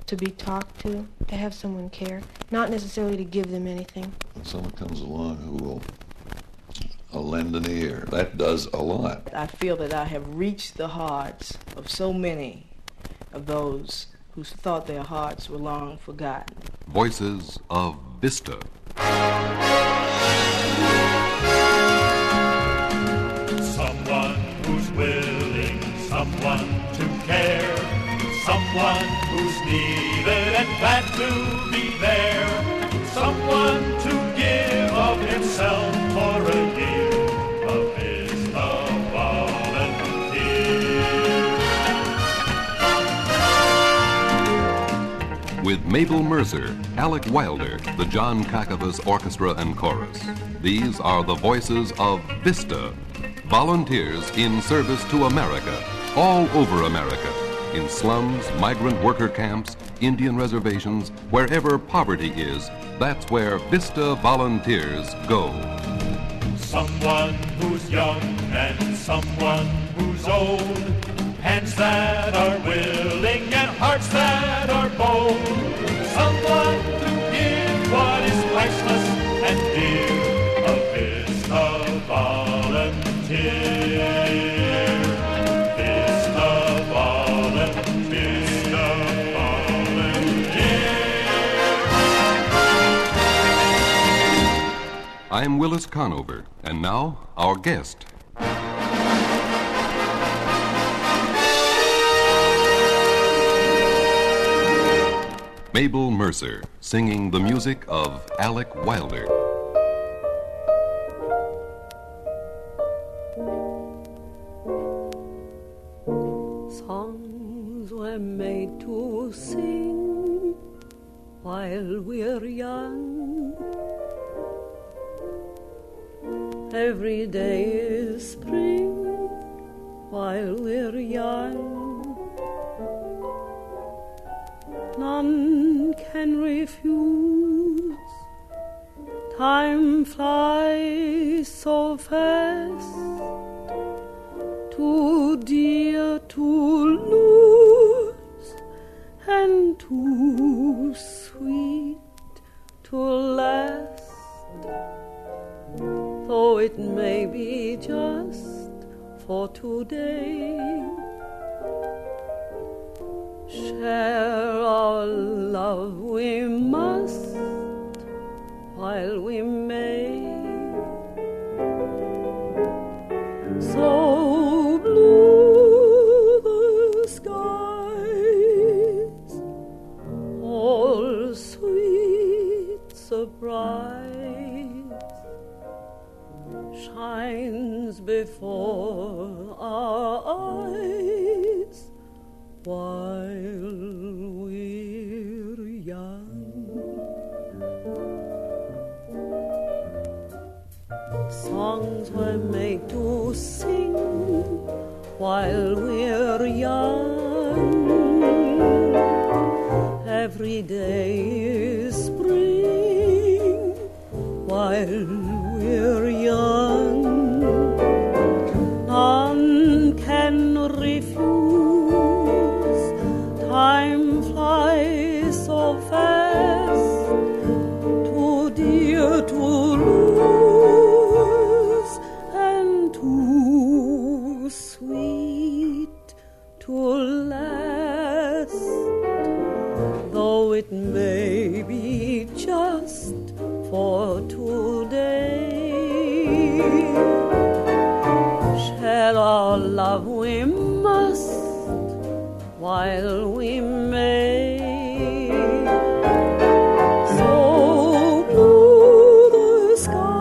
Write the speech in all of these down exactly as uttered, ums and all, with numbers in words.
to be talked to, to have someone care, not necessarily to give them anything. When someone comes along who will uh, lend an ear, that does a lot. I feel that I have reached the hearts of so many of those who thought their hearts were long forgotten. Voices of Vista. Someone who's willing, someone to care, someone who's needed and glad to be there, someone to give of himself for a year, a Vista volunteer. With Mabel Mercer, Alec Wilder, the John Kakavas Orchestra and Chorus. These are the voices of Vista, volunteers in service to America, all over America, in slums, migrant worker camps, Indian reservations, wherever poverty is, that's where Vista volunteers go. Someone who's young and someone who's old, hands that are willing and hearts that are bold, someone to give what is priceless and dear, a Vista volunteer. Vista volunteer. Vista volunteer. I'm Willis Conover, and now our guest. Mabel Mercer, singing the music of Alec Wilder. Songs were made to sing while we're young. Every day is spring while we're young. None can refuse. Time flies so fast, too dear to lose and too sweet to last. Though it may be just for today, share our love we must while we may. So blue the skies, all sweet surprise shines before our eyes while we're young. Songs were made to sing while we're young. Every day is spring while we're young. None can refuse. Time flies so fast, too dear to lose and too sweet to last. Though it may be just for today, share our love we must while we may. So blue the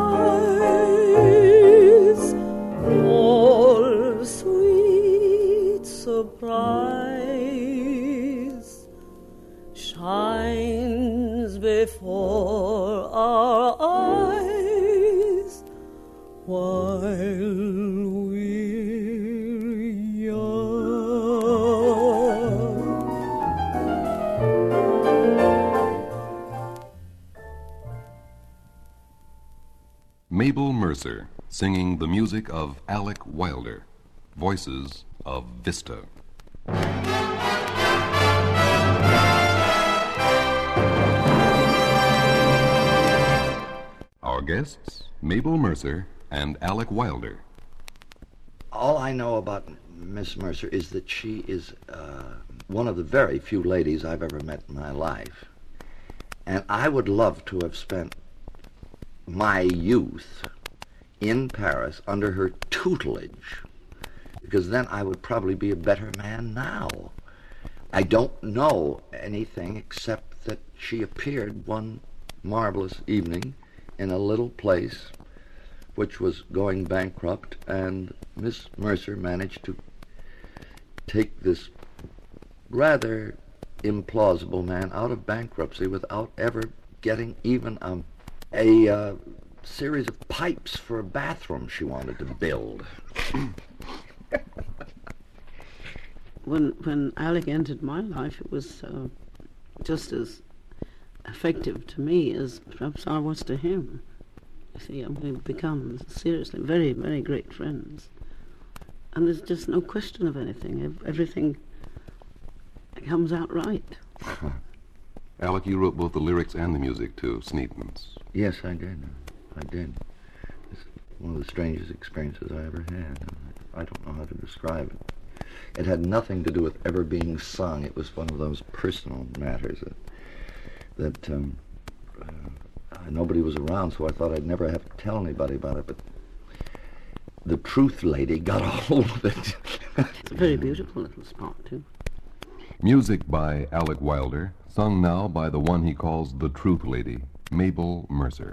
skies, all sweet surprise shines before our eyes while we're young. Mabel Mercer, singing the music of Alec Wilder. Voices of Vista. guests, Mabel Mercer and Alec Wilder. All I know about Miss Mercer is that she is uh, one of the very few ladies I've ever met in my life. And I would love to have spent my youth in Paris under her tutelage, because then I would probably be a better man now. I don't know anything except that she appeared one marvelous evening in a little place which was going bankrupt, and Miss Mercer managed to take this rather implausible man out of bankruptcy without ever getting even a, a uh, series of pipes for a bathroom she wanted to build. When when Alec entered my life, it was uh, just as effective to me as perhaps I was to him. You see, we've become seriously very, very great friends. And there's just no question of anything. Ev- Everything comes out right. Alec, you wrote both the lyrics and the music to Sneedman's. Yes, I did. I did. It's one of the strangest experiences I ever had. I don't know how to describe it. It had nothing to do with ever being sung. It was one of those personal matters that, that um, uh, nobody was around, so I thought I'd never have to tell anybody about it, but the truth lady got a hold of it. It's a very beautiful little spot, too. Music by Alec Wilder, sung now by the one he calls the Truth Lady, Mabel Mercer.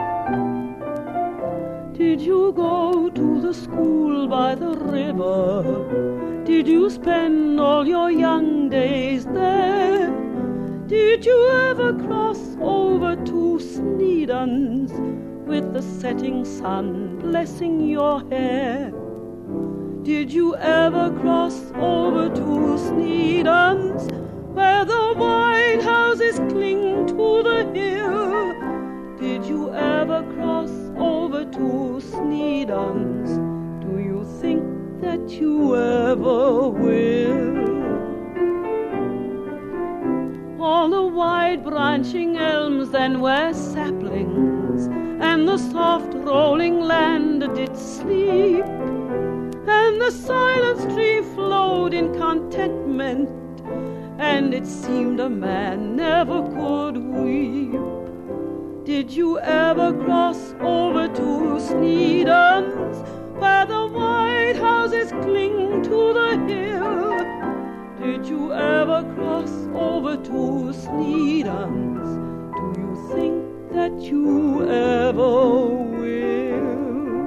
Did you go to the school by the river? Did you spend all your young days there? Did you ever cross over to Sneedon's with the setting sun blessing your hair? Did you ever cross over to Sneedon's where the white houses cling to the hill? Did you ever cross over to Sneedon's? Do you think that you ever will? All the wide branching elms then were saplings, and the soft rolling land did sleep, and the silent stream flowed in contentment, and it seemed a man never could weep. Did you ever cross over to Sneedon's where the white houses cling to the hill? Did you ever cross over to Sneedon's? Do you think that you ever will?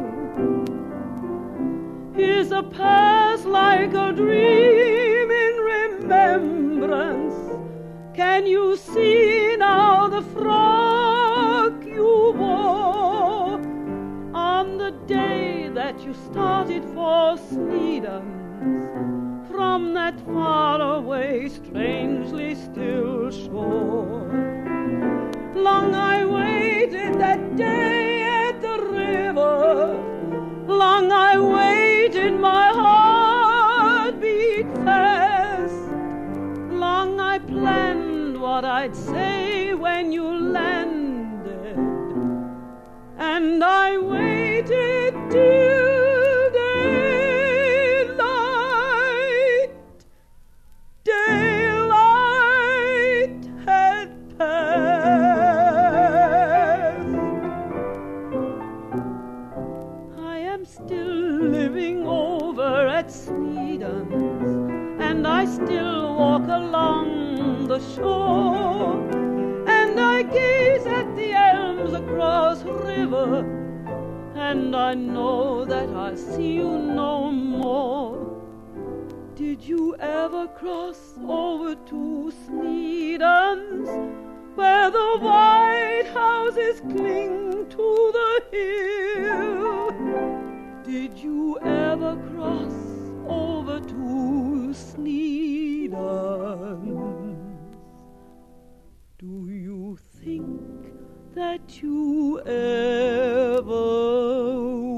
Is a past like a dream in remembrance? Can you see now the frock you wore on the day that you started for Sneedon's? From that faraway, strangely still shore. Long I waited that day at the river. Long I waited, my heart beat fast. Long I planned what I'd say when you landed, and I waited till daylight had passed. I am still living over at Sneedon's, and I still walk along the shore, and I gaze at the elms across river, and I know that I'll see you no more. Did you ever cross over to Sneedon's where the white houses cling to the hill? Did you ever cross over to Sneedon's? Do you think that you ever will?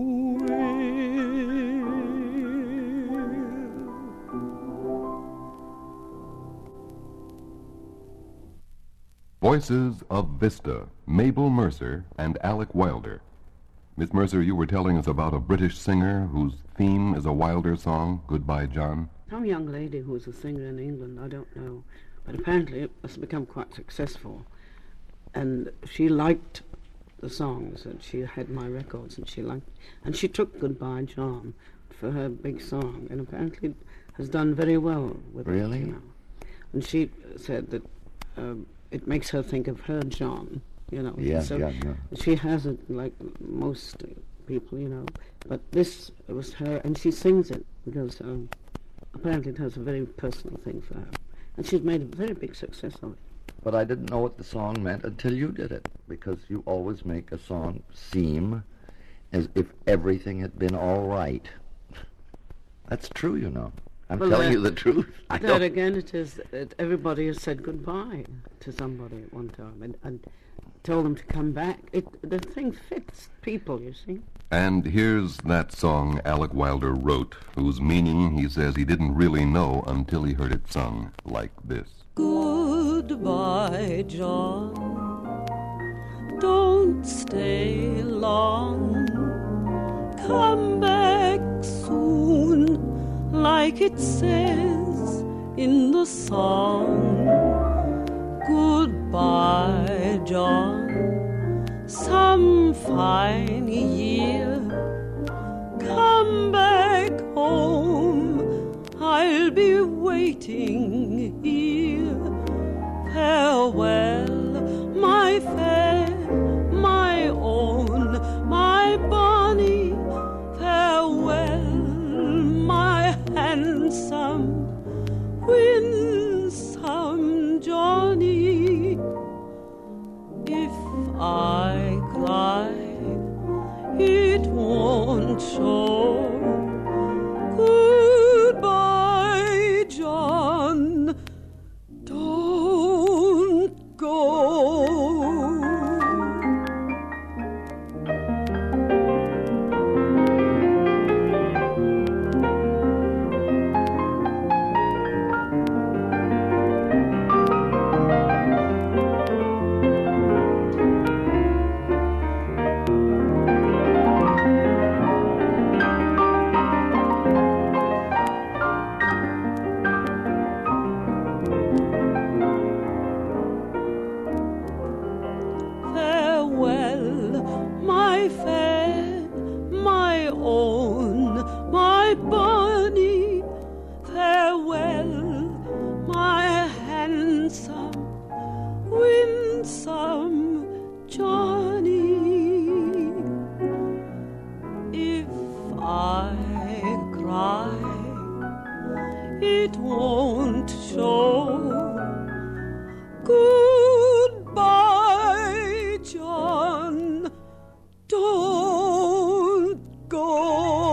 Voices of Vista, Mabel Mercer and Alec Wilder. Miss Mercer, you were telling us about a British singer whose theme is a Wilder song, Goodbye, John. Some young lady who was a singer in England, I don't know, but apparently it has become quite successful. And she liked the songs, and she had my records, and she liked, and she took Goodbye, John for her big song, and apparently has done very well with Really? it. You know. And she said that um, it makes her think of her John, you know. Yeah, so yeah, yeah. she has it like most uh, people, you know. But this was her, and she sings it because um, apparently it has a very personal thing for her. And she's made a very big success of it. But I didn't know what the song meant until you did it, because you always make a song seem as if everything had been all right. That's true, you know. I'm Well, telling there- you the truth. I There don't- again, it is that everybody has said goodbye to somebody at one time and, and told them to come back. It the thing fits people, you see. And here's that song Alec Wilder wrote, whose meaning he says he didn't really know until he heard it sung like this. Goodbye, John. Don't stay long. Come back soon, like it says in the song. Goodbye, John. Some fine year. Come back home. I'll be waiting here. Farewell, my fair, my own, my bonny. Farewell, my handsome, winsome Johnny. If I cry, it won't show. Goodbye, John. Don't go. Farewell, my fair, my own, my bonny. Farewell, my handsome, winsome Johnny. If I cry, it won't show. Goodbye, John. Don't go.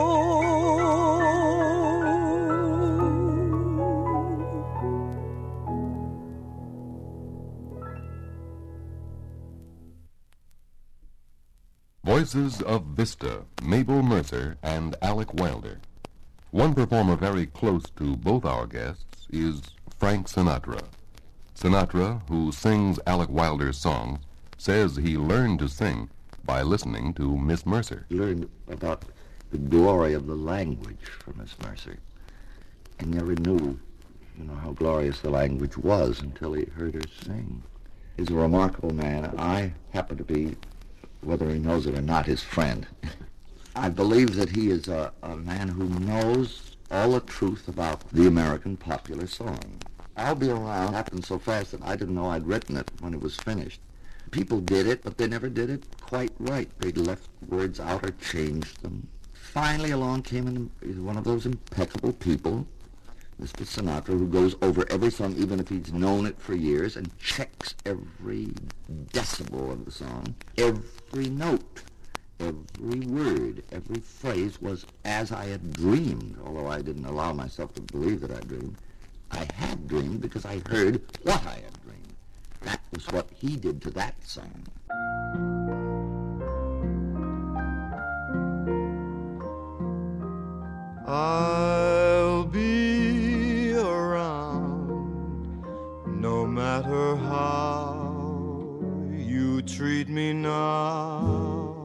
Voices of Vista, Mabel Mercer and Alec Wilder. One performer very close to both our guests is Frank Sinatra. Sinatra, who sings Alec Wilder's songs, says he learned to sing by listening to Miss Mercer. Learned about the glory of the language from Miss Mercer. He never knew, you know, how glorious the language was until he heard her sing. He's a remarkable man. I happen to be, whether he knows it or not, his friend. I believe that he is a, a man who knows all the truth about the American popular song. I'll Be Around happened so fast that I didn't know I'd written it when it was finished. People did it, but they never did it quite right. They'd left words out or changed them. Finally along came an, one of those impeccable people, Mister Sinatra, who goes over every song, even if he's known it for years, and checks every decibel of the song, every note, every word, every phrase was as I had dreamed, although I didn't allow myself to believe that I dreamed. I had dreamed because I heard what I had dreamed. That was what he did to that song. I'll be around no matter how treat me now.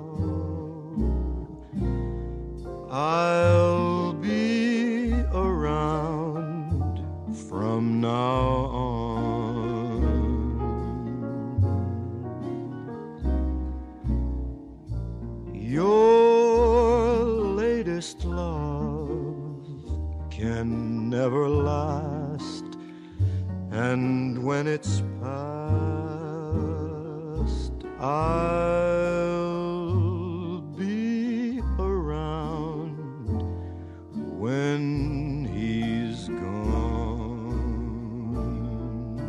I'll be around from now on. Your latest love can never last, and when it's past, I'll be around when he's gone.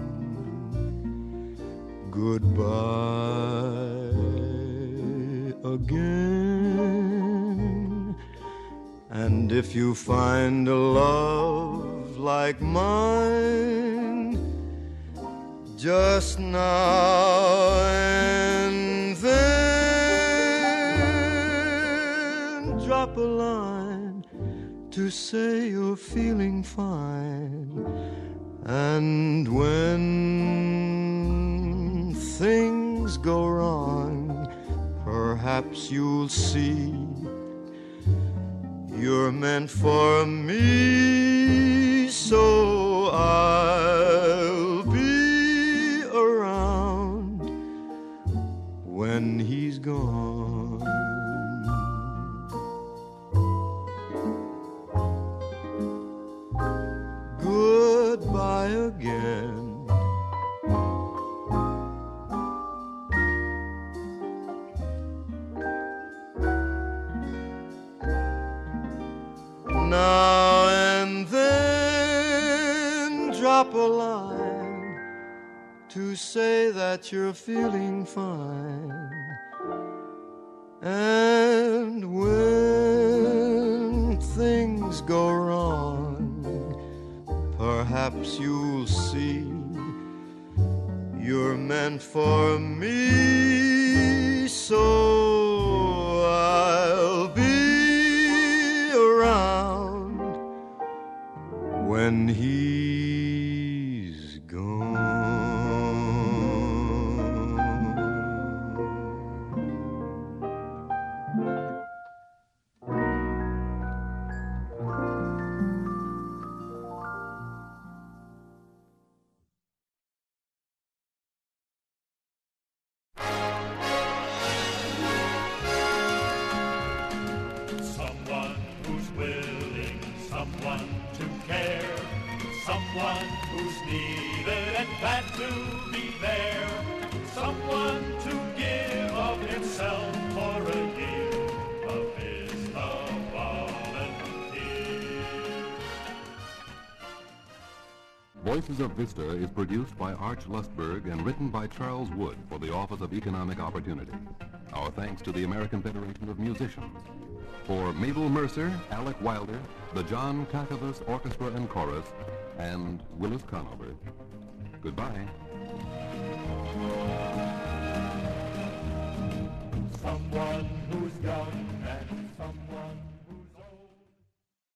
Goodbye again, and if you find a love like mine, just now and then drop a line to say you're feeling fine. And when things go wrong, perhaps you'll see you're meant for me, so I'll be around when he's gone. Goodbye again. Now and then drop a line to say that you're feeling fine. And when things go wrong, perhaps you'll see you're meant for me, so I'll be around when he's gone. Someone who's willing, someone to care, someone who's needed and glad to be there, someone to give of himself for a year, a Vista volunteer. Voices of Vista is produced by Arch Lustberg and written by Charles Wood for the Office of Economic Opportunity. Our thanks to the American Federation of Musicians. For Mabel Mercer, Alec Wilder, the John Kakavas Orchestra and Chorus, and Willis Conover. Goodbye.